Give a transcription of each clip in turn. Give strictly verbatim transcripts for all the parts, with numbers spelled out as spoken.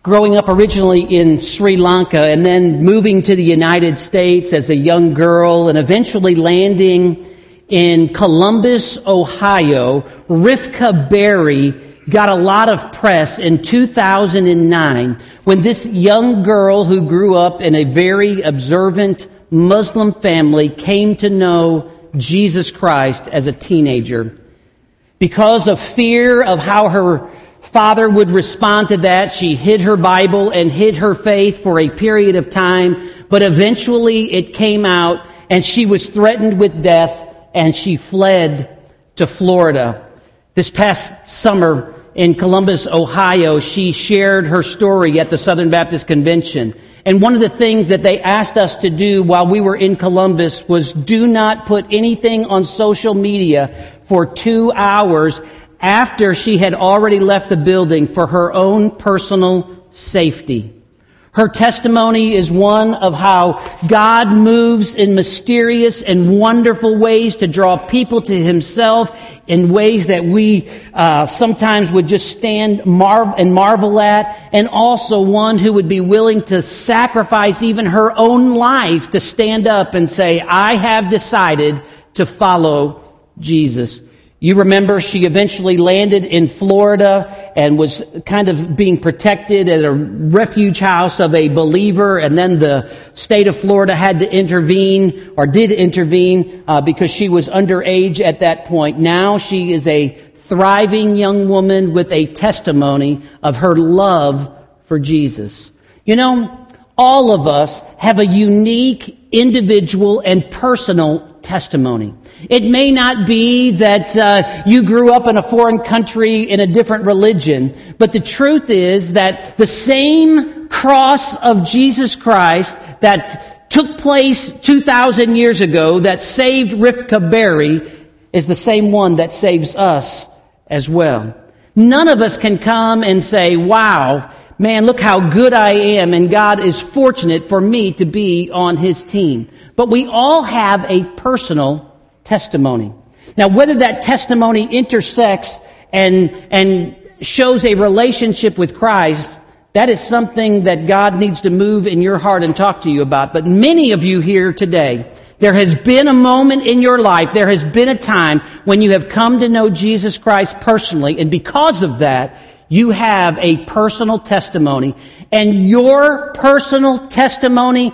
growing up originally in Sri Lanka and then moving to the United States as a young girl and eventually landing in Columbus, Ohio, Rivka Berry got a lot of press in two thousand nine when this young girl who grew up in a very observant Muslim family came to know Jesus Christ as a teenager. Because of fear of how her father would respond to that, she hid her Bible and hid her faith for a period of time, but eventually it came out and she was threatened with death and she fled to Florida. This past summer in Columbus, Ohio, she shared her story at the Southern Baptist Convention. And one of the things that they asked us to do while we were in Columbus was do not put anything on social media for two hours after she had already left the building for her own personal safety. Her testimony is one of how God moves in mysterious and wonderful ways to draw people to Himself in ways that we uh, sometimes would just stand mar- and marvel at, and also one who would be willing to sacrifice even her own life to stand up and say, I have decided to follow Jesus. You remember she eventually landed in Florida and was kind of being protected at a refuge house of a believer, and then the state of Florida had to intervene, or did intervene, uh, because she was underage at that point. Now she is a thriving young woman with a testimony of her love for Jesus. You know, all of us have a unique, individual, and personal testimony. It may not be that uh, you grew up in a foreign country in a different religion, but the truth is that the same cross of Jesus Christ that took place two thousand years ago that saved Rivka Berry is the same one that saves us as well. None of us can come and say, wow, man, look how good I am, and God is fortunate for me to be on His team. But we all have a personal testimony. Now, whether that testimony intersects and and shows a relationship with Christ, that is something that God needs to move in your heart and talk to you about. But many of you here today, there has been a moment in your life, there has been a time when you have come to know Jesus Christ personally, and because of that, you have a personal testimony. And your personal testimony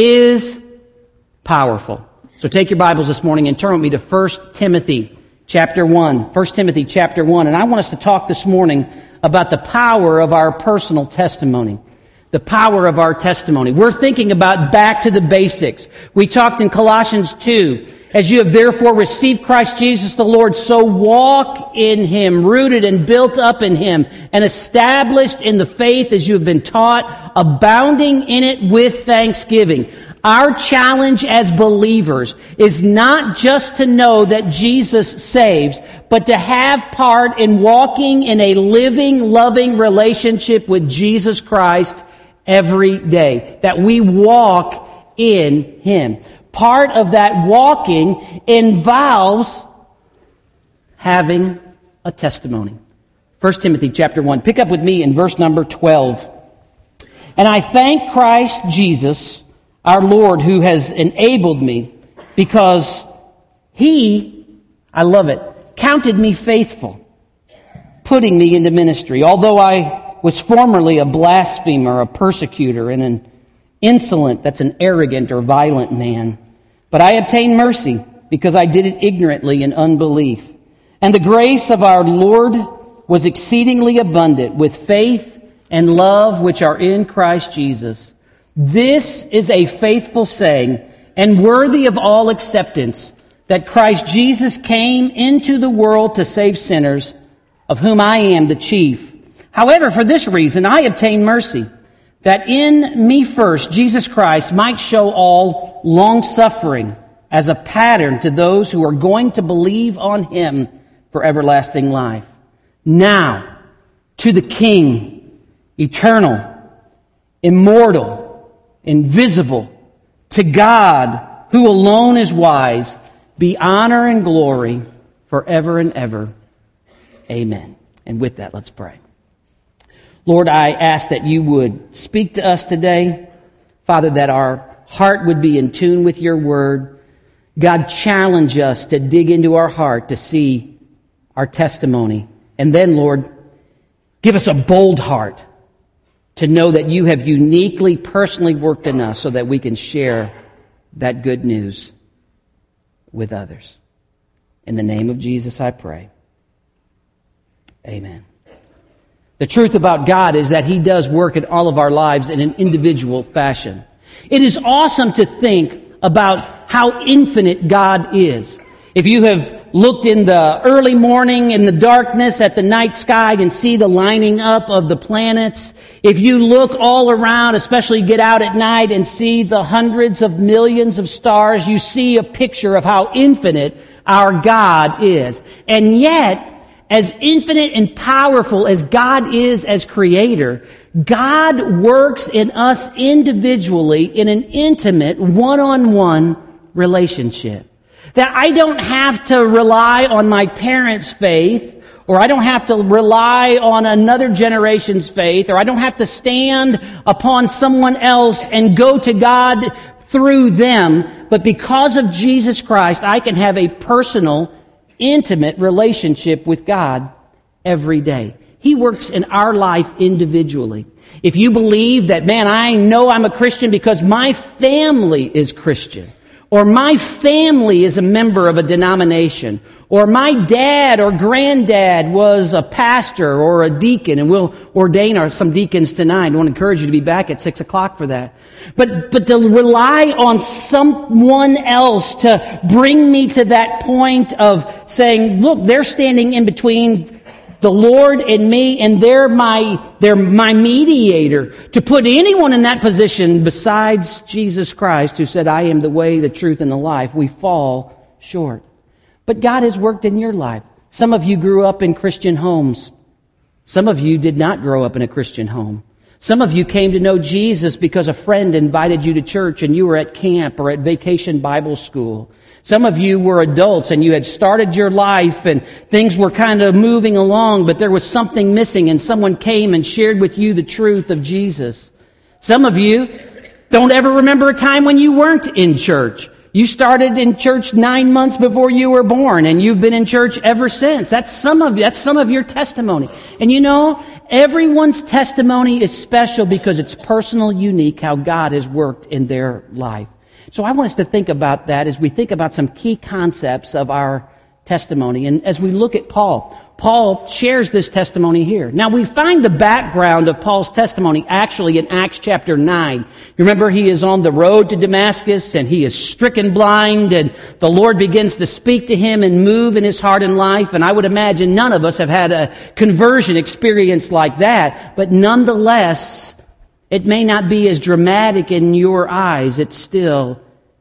is powerful. So take your Bibles this morning and turn with me to First Timothy chapter one. First Timothy chapter one. And I want us to talk this morning about the power of our personal testimony. The power of our testimony. We're thinking about back to the basics. We talked in Colossians two. As you have therefore received Christ Jesus the Lord, so walk in Him, rooted and built up in Him, and established in the faith as you have been taught, abounding in it with thanksgiving. Our challenge as believers is not just to know that Jesus saves, but to have part in walking in a living, loving relationship with Jesus Christ every day. That we walk in Him. Part of that walking involves having a testimony. First Timothy chapter one. Pick up with me in verse number twelve. And I thank Christ Jesus, our Lord, who has enabled me, because He, I love it, counted me faithful, putting me into ministry. Although I was formerly a blasphemer, a persecutor, and an insolent, that's an arrogant or violent man. But I obtained mercy because I did it ignorantly in unbelief. And the grace of our Lord was exceedingly abundant with faith and love which are in Christ Jesus. This is a faithful saying and worthy of all acceptance, that Christ Jesus came into the world to save sinners, of whom I am the chief. However, for this reason I obtained mercy, that in me first Jesus Christ might show all long-suffering as a pattern to those who are going to believe on Him for everlasting life. Now, to the King, eternal, immortal, invisible, to God, who alone is wise, be honor and glory forever and ever. Amen. And with that, let's pray. Lord, I ask that you would speak to us today. Father, that our heart would be in tune with your word. God, challenge us to dig into our heart to see our testimony. And then, Lord, give us a bold heart to know that you have uniquely, personally worked in us so that we can share that good news with others. In the name of Jesus, I pray. Amen. The truth about God is that He does work in all of our lives in an individual fashion. It is awesome to think about how infinite God is. If you have looked in the early morning in the darkness at the night sky and see the lining up of the planets, if you look all around, especially get out at night and see the hundreds of millions of stars, you see a picture of how infinite our God is. And yet, as infinite and powerful as God is as creator, God works in us individually in an intimate, one-on-one relationship. That I don't have to rely on my parents' faith, or I don't have to rely on another generation's faith, or I don't have to stand upon someone else and go to God through them. But because of Jesus Christ, I can have a personal, intimate relationship with God every day. He works in our life individually. If you believe that, man, I know I'm a Christian because my family is Christian, or my family is a member of a denomination, or my dad or granddad was a pastor or a deacon, and we'll ordain our, some deacons tonight. I want to encourage you to be back at six o'clock for that. But, but to rely on someone else to bring me to that point of saying, look, they're standing in between the Lord and me, and they're my, they're my mediator. To put anyone in that position besides Jesus Christ, who said, I am the way, the truth, and the life, we fall short. But God has worked in your life. Some of you grew up in Christian homes. Some of you did not grow up in a Christian home. Some of you came to know Jesus because a friend invited you to church and you were at camp or at vacation Bible school. Some of you were adults and you had started your life and things were kind of moving along, but there was something missing and someone came and shared with you the truth of Jesus. Some of you don't ever remember a time when you weren't in church. You started in church nine months before you were born, and you've been in church ever since. That's some of that's some of your testimony. And you know, everyone's testimony is special because it's personal, unique, how God has worked in their life. So I want us to think about that as we think about some key concepts of our testimony. And as we look at Paul, Paul shares this testimony here. Now, we find the background of Paul's testimony actually in Acts chapter nine. You remember he is on the road to Damascus and he is stricken blind, and the Lord begins to speak to him and move in his heart and life. And I would imagine none of us have had a conversion experience like that. But nonetheless, it may not be as dramatic in your eyes. It still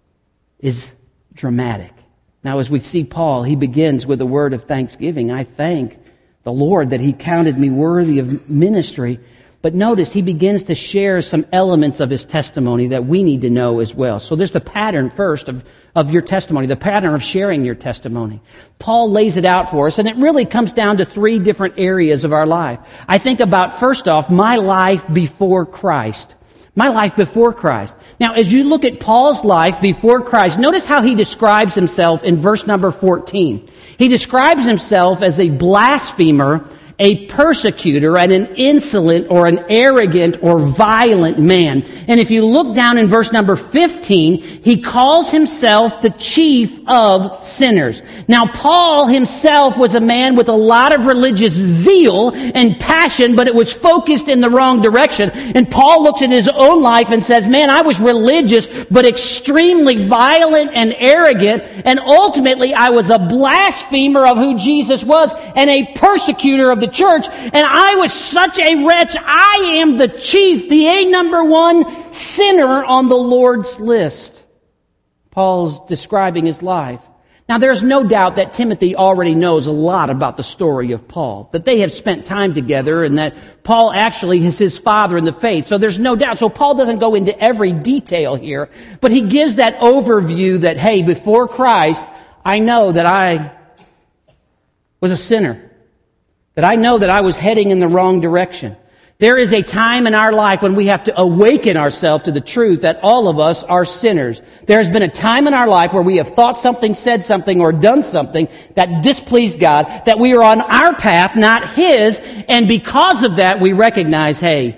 is dramatic. Now, as we see Paul, he begins with a word of thanksgiving. I thank the Lord that He counted me worthy of ministry. But notice, he begins to share some elements of his testimony that we need to know as well. So there's the pattern first of, of your testimony, the pattern of sharing your testimony. Paul lays it out for us, and it really comes down to three different areas of our life. I think about, first off, my life before Christ. My life before Christ. Now, as you look at Paul's life before Christ, notice how he describes himself in verse number fourteen. He describes himself as a blasphemer, a persecutor, and an insolent or an arrogant or violent man. And if you look down in verse number fifteen, he calls himself the chief of sinners. Now, Paul himself was a man with a lot of religious zeal and passion, but it was focused in the wrong direction. And Paul looks at his own life and says, man, I was religious, but extremely violent and arrogant, and ultimately I was a blasphemer of who Jesus was and a persecutor of the church, and I was such a wretch. I am the chief, the A number one sinner on the Lord's list. Paul's describing his life. Now, there's no doubt that Timothy already knows a lot about the story of Paul, that they have spent time together, and that Paul actually is his father in the faith. So there's no doubt. So Paul doesn't go into every detail here, but he gives that overview that, hey, before Christ, I know that I was a sinner. That I know that I was heading in the wrong direction. There is a time in our life when we have to awaken ourselves to the truth that all of us are sinners. There has been a time in our life where we have thought something, said something, or done something that displeased God, that we are on our path, not His, and because of that we recognize, hey,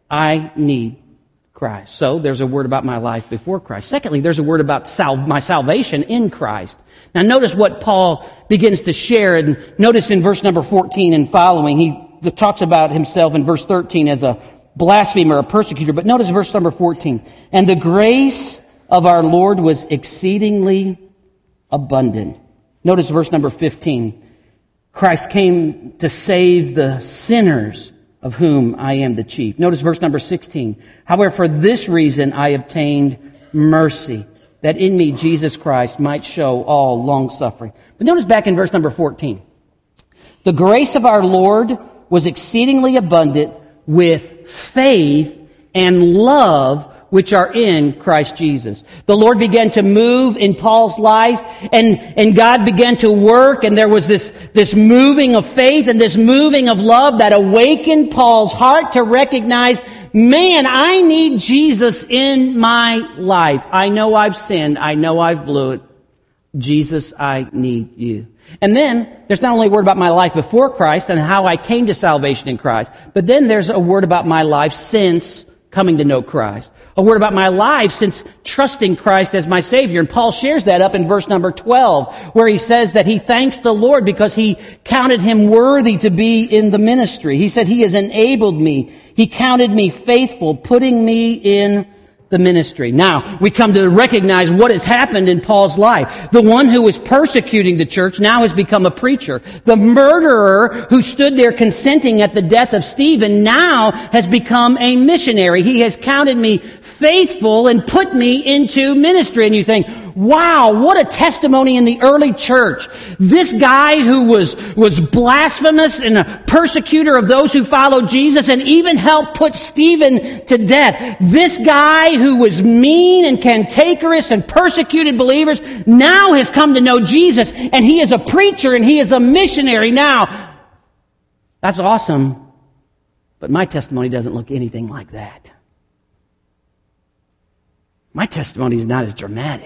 I need Christ. So there's a word about my life before Christ. Secondly, there's a word about sal- my salvation in Christ. Now notice what Paul begins to share, and notice in verse number fourteen and following, he talks about himself in verse thirteen as a blasphemer, a persecutor. But notice verse number fourteen. And the grace of our Lord was exceedingly abundant. Notice verse number fifteen. Christ came to save the sinners, of whom I am the chief. Notice verse number sixteen. However, for this reason I obtained mercy, that in me Jesus Christ might show all long-suffering. But notice back in verse number fourteen. The grace of our Lord was exceedingly abundant with faith and love which are in Christ Jesus. The Lord began to move in Paul's life, and, and God began to work, and there was this, this moving of faith and this moving of love that awakened Paul's heart to recognize, man, I need Jesus in my life. I know I've sinned. I know I've blew it. Jesus, I need you. And then there's not only a word about my life before Christ and how I came to salvation in Christ, but then there's a word about my life since coming to know Christ. A word about my life since trusting Christ as my Savior. And Paul shares that up in verse number twelve, where he says that he thanks the Lord because He counted him worthy to be in the ministry. He said He has enabled me. He counted me faithful, putting me in the ministry. Now, we come to recognize what has happened in Paul's life. The one who was persecuting the church now has become a preacher. The murderer who stood there consenting at the death of Stephen now has become a missionary. He has counted me faithful and put me into ministry. And you think, wow, what a testimony in the early church. This guy who was, was blasphemous and a persecutor of those who followed Jesus and even helped put Stephen to death. This guy who was mean and cantankerous and persecuted believers now has come to know Jesus, and he is a preacher and he is a missionary now. That's awesome, but my testimony doesn't look anything like that. My testimony is not as dramatic.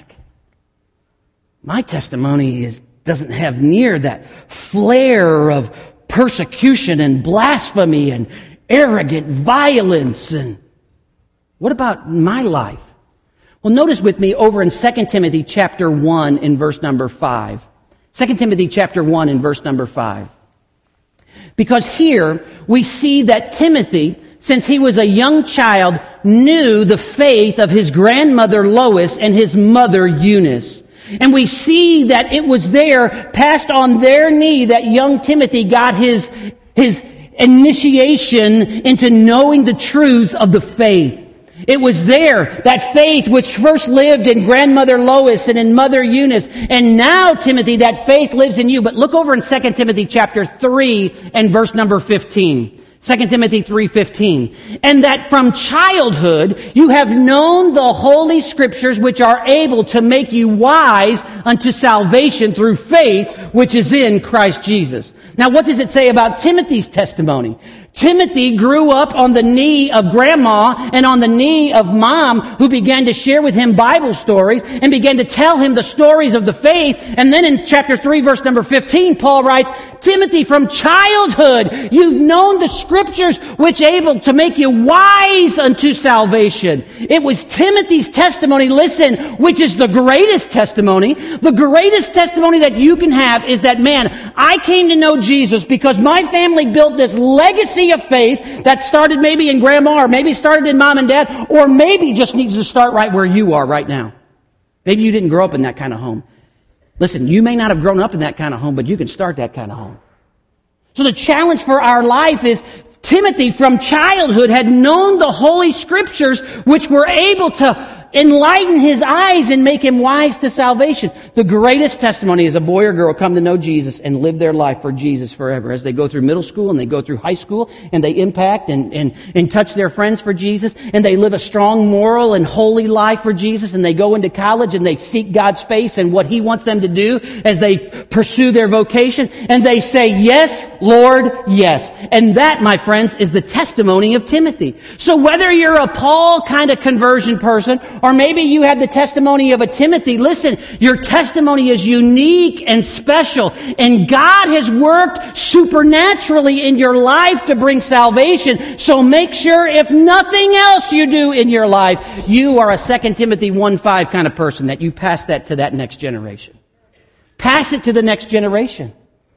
My testimony is, doesn't have near that flair of persecution and blasphemy and arrogant violence. And what about my life? Well, notice with me over in Second Timothy chapter one in verse number five. Second Timothy chapter one in verse number five. Because here we see that Timothy, since he was a young child, knew the faith of his grandmother Lois and his mother Eunice. And we see that it was there, passed on their knee, that young Timothy got his, his initiation into knowing the truths of the faith. It was there, that faith which first lived in grandmother Lois and in mother Eunice. And now, Timothy, that faith lives in you. But look over in Second Timothy chapter three and verse number fifteen. Second Timothy three fifteen. And that from childhood you have known the holy scriptures which are able to make you wise unto salvation through faith which is in Christ Jesus. Now what does it say about Timothy's testimony? Timothy grew up on the knee of grandma and on the knee of mom, who began to share with him Bible stories and began to tell him the stories of the faith. And then in chapter three, verse number fifteen, Paul writes, Timothy, from childhood you've known the scriptures which able to make you wise unto salvation. It was Timothy's testimony, listen, which is the greatest testimony. The greatest testimony that you can have is that, man, I came to know Jesus because my family built this legacy of faith that started maybe in grandma, or maybe started in mom and dad, or maybe just needs to start right where you are right now. Maybe you didn't grow up in that kind of home. Listen, you may not have grown up in that kind of home, but you can start that kind of home. So the challenge for our life is, Timothy from childhood had known the Holy Scriptures which were able to enlighten his eyes and make him wise to salvation. The greatest testimony is a boy or girl come to know Jesus and live their life for Jesus forever. As they go through middle school and they go through high school and they impact and, and, and touch their friends for Jesus, and they live a strong moral and holy life for Jesus, and they go into college and they seek God's face and what he wants them to do as they pursue their vocation, and they say, yes, Lord, yes. And that, my friends, is the testimony of Timothy. So whether you're a Paul kind of conversion person, or maybe you have the testimony of a Timothy, listen, your testimony is unique and special, and God has worked supernaturally in your life to bring salvation. So make sure, if nothing else you do in your life, you are a Second Timothy one five kind of person, that you pass that to that next generation. Pass it to the next generation.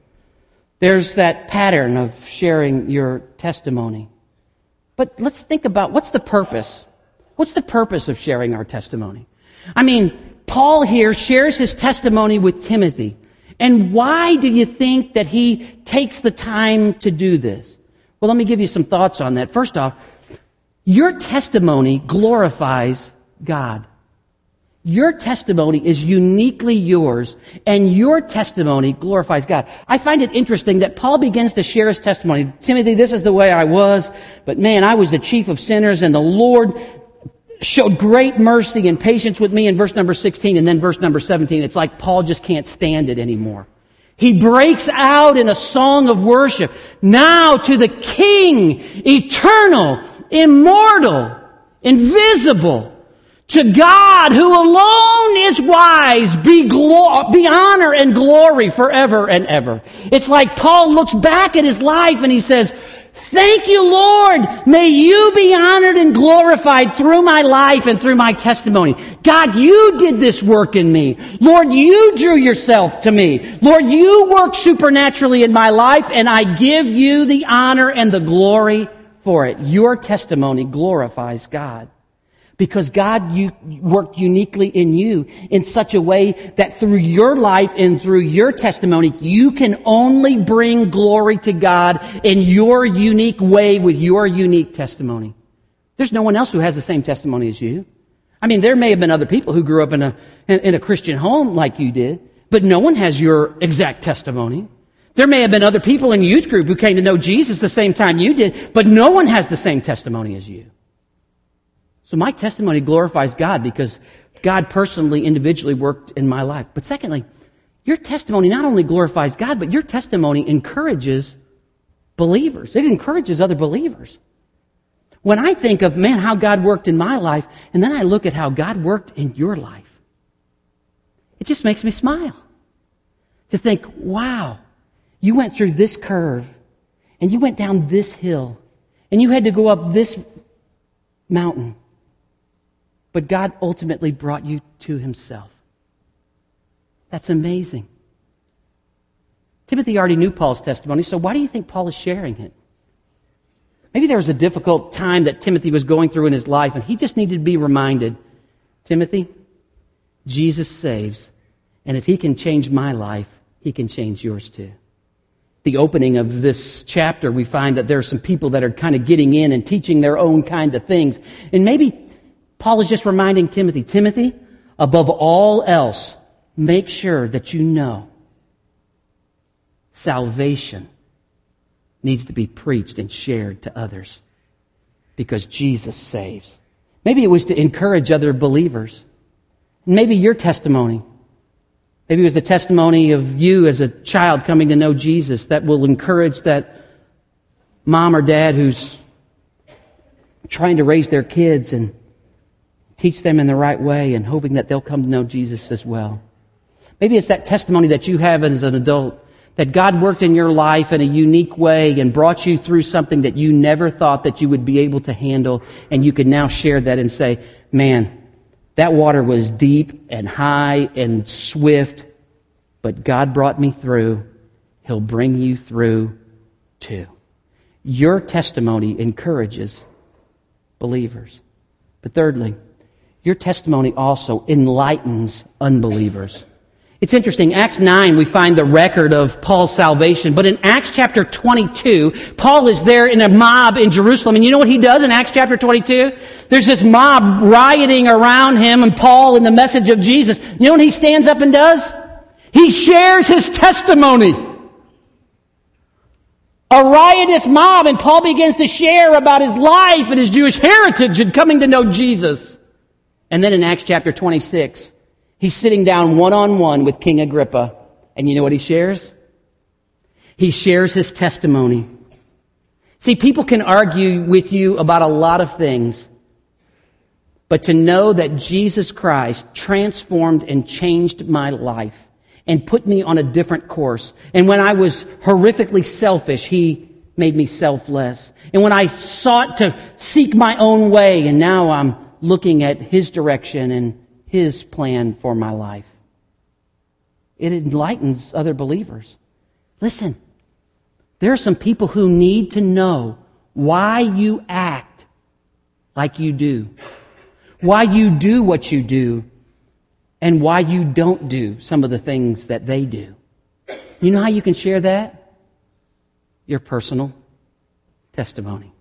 There's that pattern of sharing your testimony. But let's think about, what's the purpose? What's the purpose of sharing our testimony? I mean, Paul here shares his testimony with Timothy. And why do you think that he takes the time to do this? Well, let me give you some thoughts on that. First off, your testimony glorifies God. Your testimony is uniquely yours, and your testimony glorifies God. I find it interesting that Paul begins to share his testimony. Timothy, this is the way I was, but man, I was the chief of sinners, and the Lord showed great mercy and patience with me in verse number sixteen, and then verse number seventeen. It's like Paul just can't stand it anymore. He breaks out in a song of worship. Now to the King, eternal, immortal, invisible, to God who alone is wise, be, glo- be honor and glory forever and ever. It's like Paul looks back at his life and he says, thank you, Lord. May you be honored and glorified through my life and through my testimony. God, you did this work in me. Lord, you drew yourself to me. Lord, you worked supernaturally in my life, and I give you the honor and the glory for it. Your testimony glorifies God. Because God you worked uniquely in you in such a way that through your life and through your testimony, you can only bring glory to God in your unique way with your unique testimony. There's no one else who has the same testimony as you. I mean, there may have been other people who grew up in a, in a Christian home like you did, but no one has your exact testimony. There may have been other people in youth group who came to know Jesus the same time you did, but no one has the same testimony as you. So my testimony glorifies God because God personally, individually worked in my life. But secondly, your testimony not only glorifies God, but your testimony encourages believers. It encourages other believers. When I think of, man, how God worked in my life, and then I look at how God worked in your life, it just makes me smile. To think, wow, you went through this curve, and you went down this hill, and you had to go up this mountain. But God ultimately brought you to himself. That's amazing. Timothy already knew Paul's testimony, so why do you think Paul is sharing it? Maybe there was a difficult time that Timothy was going through in his life, and he just needed to be reminded, Timothy, Jesus saves, and if he can change my life, he can change yours too. The opening of this chapter, we find that there are some people that are kind of getting in and teaching their own kind of things. And maybe Paul is just reminding Timothy, Timothy, above all else, make sure that you know salvation needs to be preached and shared to others because Jesus saves. Maybe it was to encourage other believers. Maybe your testimony, maybe it was the testimony of you as a child coming to know Jesus that will encourage that mom or dad who's trying to raise their kids and teach them in the right way and hoping that they'll come to know Jesus as well. Maybe it's that testimony that you have as an adult, that God worked in your life in a unique way and brought you through something that you never thought that you would be able to handle, and you can now share that and say, man, that water was deep and high and swift, but God brought me through. He'll bring you through too. Your testimony encourages believers. But thirdly, your testimony also enlightens unbelievers. It's interesting. Acts nine, we find the record of Paul's salvation. But in Acts chapter twenty-two, Paul is there in a mob in Jerusalem. And you know what he does in Acts chapter twenty-two? There's this mob rioting around him and Paul and the message of Jesus. You know what he stands up and does? He shares his testimony. A riotous mob, and Paul begins to share about his life and his Jewish heritage and coming to know Jesus. And then in Acts chapter twenty-six, he's sitting down one-on-one with King Agrippa. And you know what he shares? He shares his testimony. See, people can argue with you about a lot of things. But to know that Jesus Christ transformed and changed my life and put me on a different course. And when I was horrifically selfish, He made me selfless. And when I sought to seek my own way, and now I'm looking at His direction and His plan for my life. It enlightens other believers. Listen, there are some people who need to know why you act like you do, why you do what you do, and why you don't do some of the things that they do. You know how you can share that? Your personal testimony.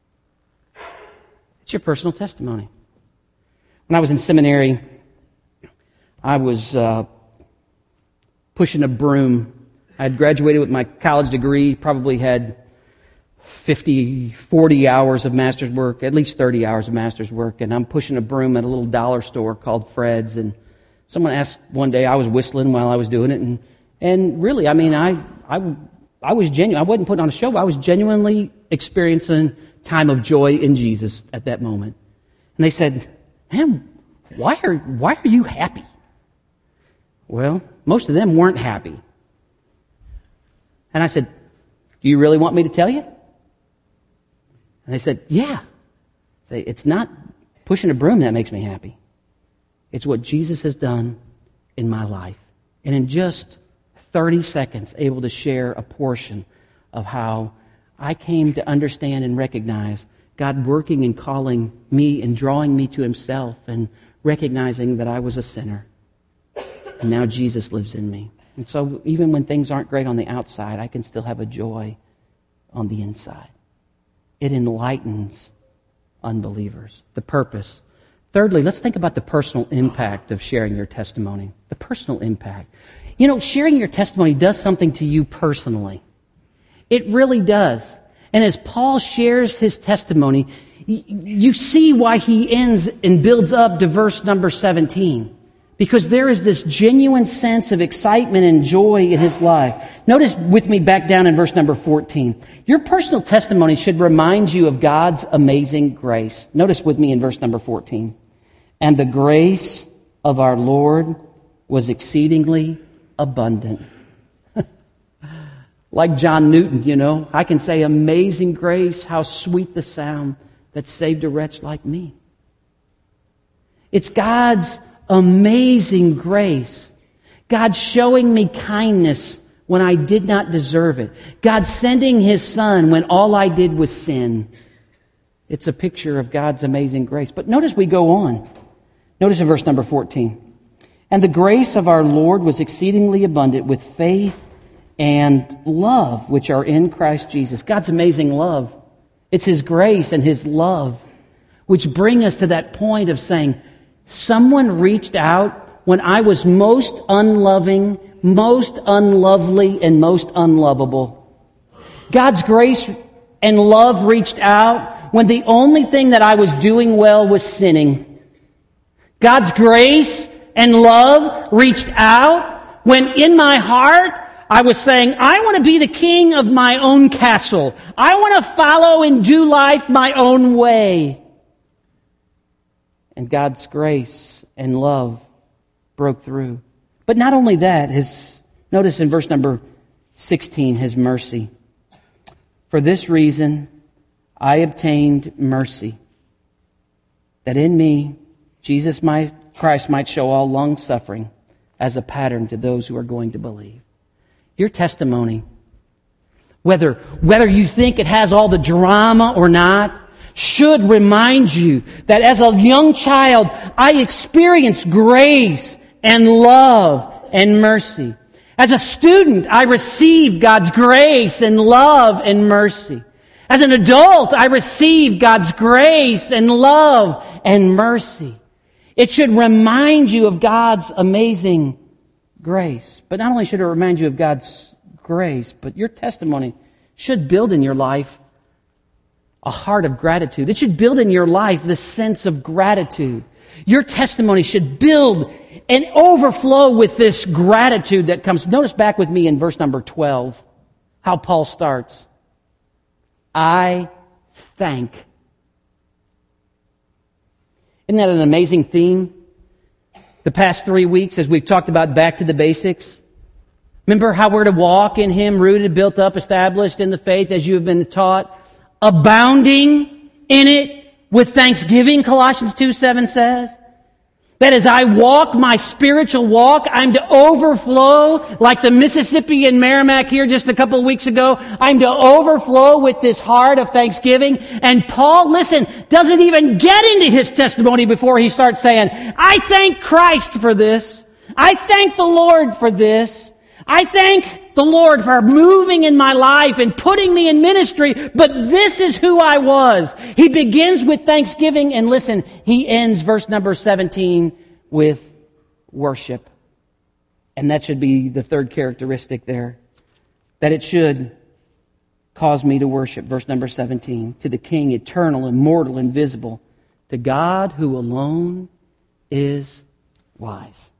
It's your personal testimony. When I was in seminary, I was uh, pushing a broom. I had graduated with my college degree, probably had fifty, forty hours of master's work, at least thirty hours of master's work, and I'm pushing a broom at a little dollar store called Fred's, and someone asked one day, I was whistling while I was doing it, and and really, I mean, I I, I was genuine. I wasn't putting on a show, but I was genuinely experiencing time of joy in Jesus at that moment. And they said, man, why are why are you happy? Well, most of them weren't happy. And I said, do you really want me to tell you? And they said, yeah. I say, it's not pushing a broom that makes me happy. It's what Jesus has done in my life. And in just thirty seconds, able to share a portion of how I came to understand and recognize God working and calling me and drawing me to Himself and recognizing that I was a sinner. And now Jesus lives in me. And so even when things aren't great on the outside, I can still have a joy on the inside. It enlightens unbelievers. The purpose. Thirdly, let's think about the personal impact of sharing your testimony. The personal impact. You know, sharing your testimony does something to you personally. It really does. And as Paul shares his testimony, you see why he ends and builds up to verse number seventeen. Because there is this genuine sense of excitement and joy in his life. Notice with me back down in verse number fourteen. Your personal testimony should remind you of God's amazing grace. Notice with me in verse number fourteen. And the grace of our Lord was exceedingly abundant. Like John Newton, you know, I can say, amazing grace, how sweet the sound that saved a wretch like me. It's God's amazing grace. God showing me kindness when I did not deserve it. God sending His Son when all I did was sin. It's a picture of God's amazing grace. But notice we go on. Notice in verse number fourteen. And the grace of our Lord was exceedingly abundant with faith and love, which are in Christ Jesus. God's amazing love. It's His grace and His love, which bring us to that point of saying, someone reached out when I was most unloving, most unlovely, and most unlovable. God's grace and love reached out when the only thing that I was doing well was sinning. God's grace and love reached out when in my heart I was saying, I want to be the king of my own castle. I want to follow and do life my own way. And God's grace and love broke through. But not only that, his notice in verse number sixteen, His mercy. For this reason, I obtained mercy, that in me, Jesus my Christ might show all long suffering as a pattern to those who are going to believe. Your testimony, whether, whether you think it has all the drama or not, should remind you that as a young child, I experienced grace and love and mercy. As a student, I received God's grace and love and mercy. As an adult, I received God's grace and love and mercy. It should remind you of God's amazing grace. But not only should it remind you of God's grace, but your testimony should build in your life a heart of gratitude. It should build in your life the sense of gratitude. Your testimony should build and overflow with this gratitude that comes. Notice back with me in verse number twelve, how Paul starts. I thank. Isn't that an amazing theme? The past three weeks as we've talked about back to the basics. Remember how we're to walk in Him, rooted, built up, established in the faith as you have been taught, abounding in it with thanksgiving, Colossians two seven says. That as I walk my spiritual walk, I'm to overflow like the Mississippi and Merrimack here just a couple of weeks ago. I'm to overflow with this heart of thanksgiving. And Paul, listen, doesn't even get into his testimony before he starts saying, I thank Christ for this. I thank the Lord for this. I thank the Lord for moving in my life and putting me in ministry, but this is who I was. He begins with thanksgiving, and listen, he ends verse number seventeen with worship. And that should be the third characteristic there, that it should cause me to worship. Verse number seventeen, to the King, eternal, immortal, invisible, to God who alone is wise.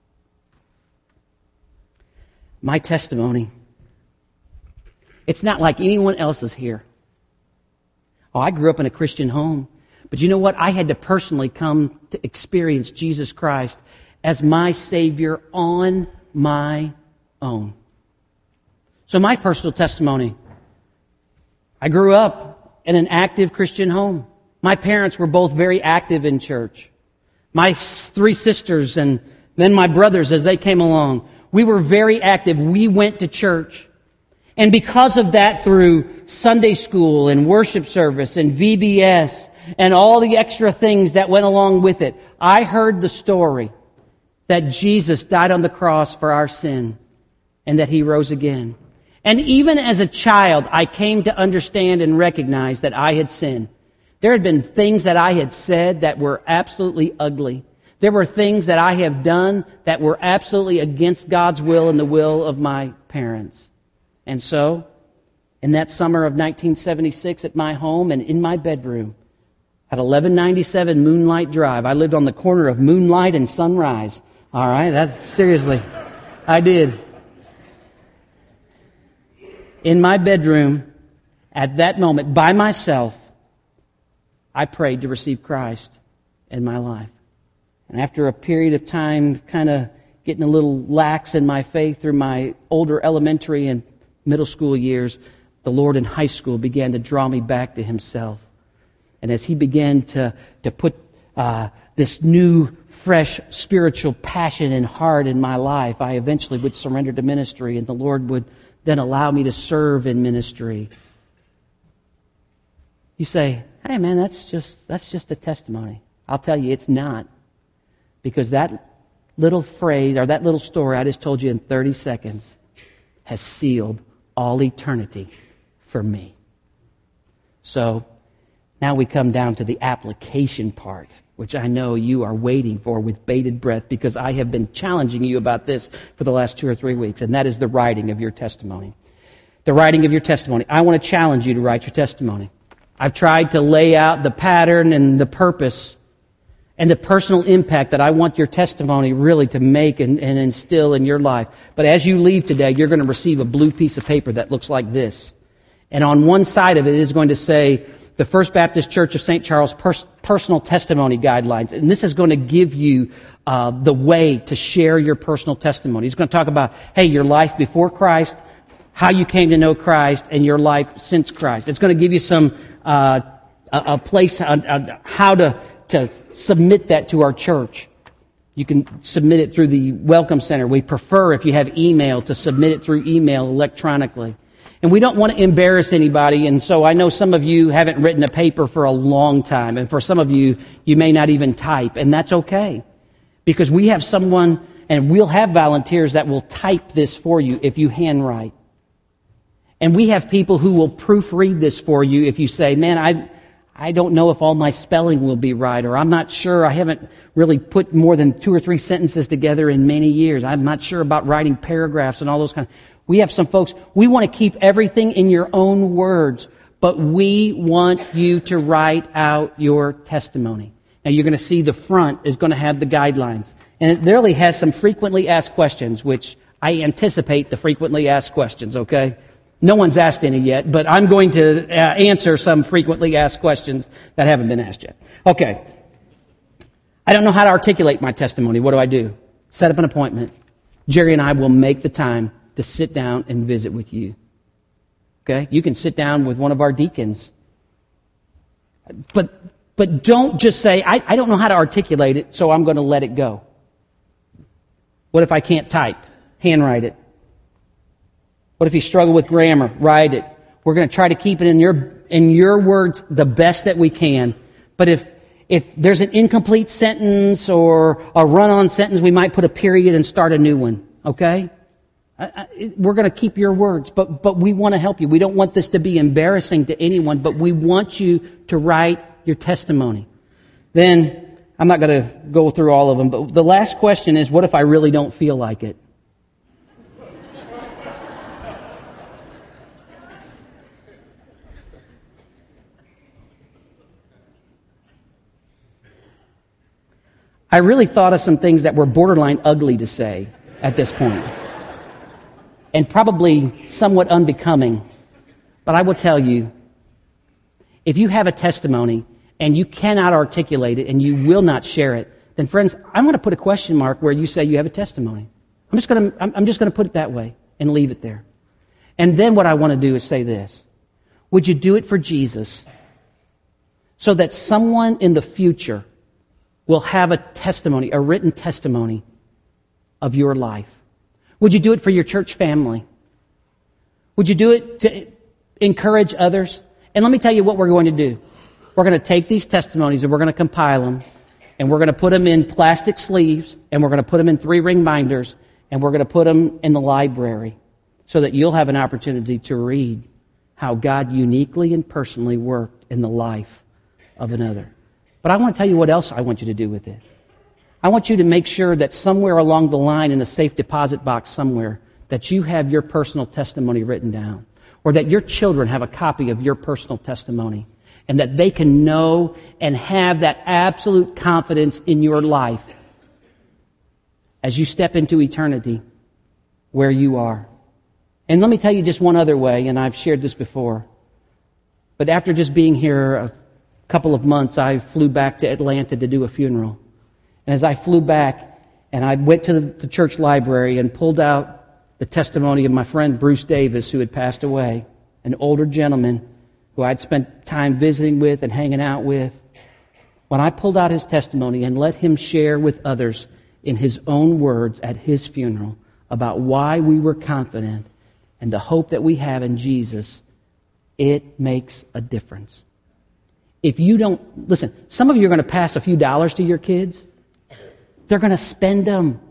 My testimony, it's not like anyone else's here. Oh, I grew up in a Christian home. But you know what? I had to personally come to experience Jesus Christ as my Savior on my own. So my personal testimony, I grew up in an active Christian home. My parents were both very active in church. My three sisters and then my brothers as they came along, we were very active. We went to church. And because of that, through Sunday school and worship service and V B S and all the extra things that went along with it, I heard the story that Jesus died on the cross for our sin and that He rose again. And even as a child, I came to understand and recognize that I had sinned. There had been things that I had said that were absolutely ugly. There were things that I have done that were absolutely against God's will and the will of my parents. And so, in that summer of nineteen seventy-six at my home and in my bedroom, at eleven ninety-seven Moonlight Drive, I lived on the corner of Moonlight and Sunrise. All right, that's seriously, I did. In my bedroom, at that moment, by myself, I prayed to receive Christ in my life. And after a period of time kind of getting a little lax in my faith through my older elementary and middle school years, the Lord in high school began to draw me back to Himself. And as He began to, to put uh, this new, fresh spiritual passion and heart in my life, I eventually would surrender to ministry, and the Lord would then allow me to serve in ministry. You say, hey man, that's just that's just a testimony. I'll tell you, it's not. Because that little phrase, or that little story I just told you in thirty seconds, has sealed all eternity for me. So, now we come down to the application part, which I know you are waiting for with bated breath, because I have been challenging you about this for the last two or three weeks, and that is the writing of your testimony. The writing of your testimony. I want to challenge you to write your testimony. I've tried to lay out the pattern and the purpose and the personal impact that I want your testimony really to make and, and instill in your life. But as you leave today, you're going to receive a blue piece of paper that looks like this. And on one side of it is going to say, the First Baptist Church of Saint Charles pers- Personal Testimony Guidelines. And this is going to give you uh, the way to share your personal testimony. It's going to talk about, hey, your life before Christ, how you came to know Christ, and your life since Christ. It's going to give you some uh, a, a place on, on how to to submit that to our church. You can submit it through the Welcome Center. We prefer, if you have email, to submit it through email electronically. And we don't want to embarrass anybody, and so I know some of you haven't written a paper for a long time, and for some of you, you may not even type, and that's okay. Because we have someone and we'll have volunteers that will type this for you if you handwrite. And we have people who will proofread this for you if you say, man, I I don't know if all my spelling will be right, or I'm not sure, I haven't really put more than two or three sentences together in many years. I'm not sure about writing paragraphs and all those kinds of... We have some folks, we want to keep everything in your own words, but we want you to write out your testimony. Now you're going to see the front is going to have the guidelines. And it literally has some frequently asked questions, which I anticipate the frequently asked questions, okay? No one's asked any yet, but I'm going to uh, answer some frequently asked questions that haven't been asked yet. Okay. I don't know how to articulate my testimony. What do I do? Set up an appointment. Jerry and I will make the time to sit down and visit with you. Okay? You can sit down with one of our deacons. But but don't just say, I, I don't know how to articulate it, so I'm going to let it go. What if I can't type? Handwrite it. What if you struggle with grammar? Write it. We're going to try to keep it in your in your words the best that we can. But if if there's an incomplete sentence or a run-on sentence, we might put a period and start a new one. Okay? I, I, we're going to keep your words, but but we want to help you. We don't want this to be embarrassing to anyone, but we want you to write your testimony. Then, I'm not going to go through all of them, but the last question is, what if I really don't feel like it? I really thought of some things that were borderline ugly to say at this point, and probably somewhat unbecoming. But I will tell you, if you have a testimony and you cannot articulate it and you will not share it, then friends, I'm going to put a question mark where you say you have a testimony. I'm just going to, I'm just going to put it that way and leave it there. And then what I want to do is say this. Would you do it for Jesus so that someone in the future will have a testimony, a written testimony of your life? Would you do it for your church family? Would you do it to encourage others? And let me tell you what we're going to do. We're going to take these testimonies and we're going to compile them, and we're going to put them in plastic sleeves, and we're going to put them in three-ring binders, and we're going to put them in the library so that you'll have an opportunity to read how God uniquely and personally worked in the life of another. But I want to tell you what else I want you to do with it. I want you to make sure that somewhere along the line in a safe deposit box somewhere that you have your personal testimony written down, or that your children have a copy of your personal testimony, and that they can know and have that absolute confidence in your life as you step into eternity where you are. And let me tell you just one other way, and I've shared this before, but after just being here a couple of months, I flew back to Atlanta to do a funeral. And as I flew back, and I went to the, the church library and pulled out the testimony of my friend Bruce Davis, who had passed away, an older gentleman who I'd spent time visiting with and hanging out with. When I pulled out his testimony and let him share with others in his own words at his funeral about why we were confident and the hope that we have in Jesus, it makes a difference. If you don't, listen, some of you are going to pass a few dollars to your kids. They're going to spend them.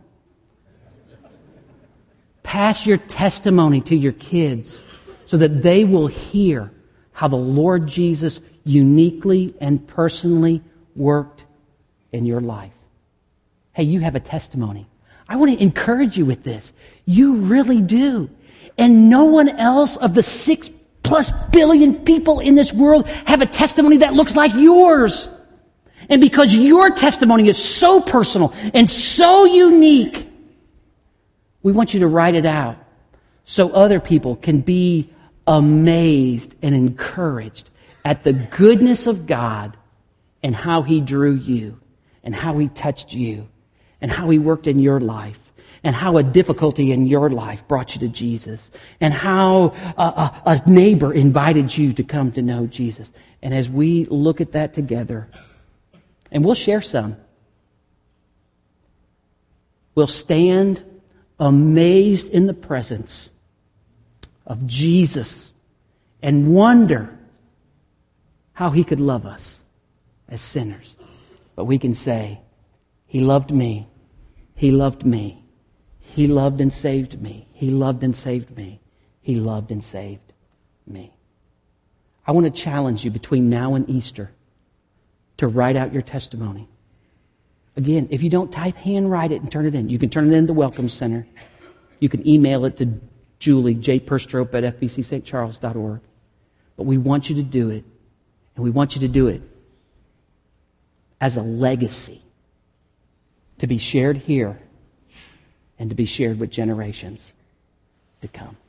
Pass your testimony to your kids so that they will hear how the Lord Jesus uniquely and personally worked in your life. Hey, you have a testimony. I want to encourage you with this. You really do. And no one else of the six plus billion people in this world have a testimony that looks like yours. And because your testimony is so personal and so unique, we want you to write it out so other people can be amazed and encouraged at the goodness of God and how He drew you and how He touched you and how He worked in your life and how a difficulty in your life brought you to Jesus and how a, a, a neighbor invited you to come to know Jesus. And as we look at that together, and we'll share some, we'll stand amazed in the presence of Jesus and wonder how He could love us as sinners. But we can say, He loved me, He loved me, He loved and saved me. He loved and saved me. He loved and saved me. I want to challenge you between now and Easter to write out your testimony. Again, if you don't type, handwrite it and turn it in. You can turn it in the Welcome Center. You can email it to Julie, J. Perstrop at f b c st charles dot org. But we want you to do it. And we want you to do it as a legacy to be shared here and to be shared with generations to come.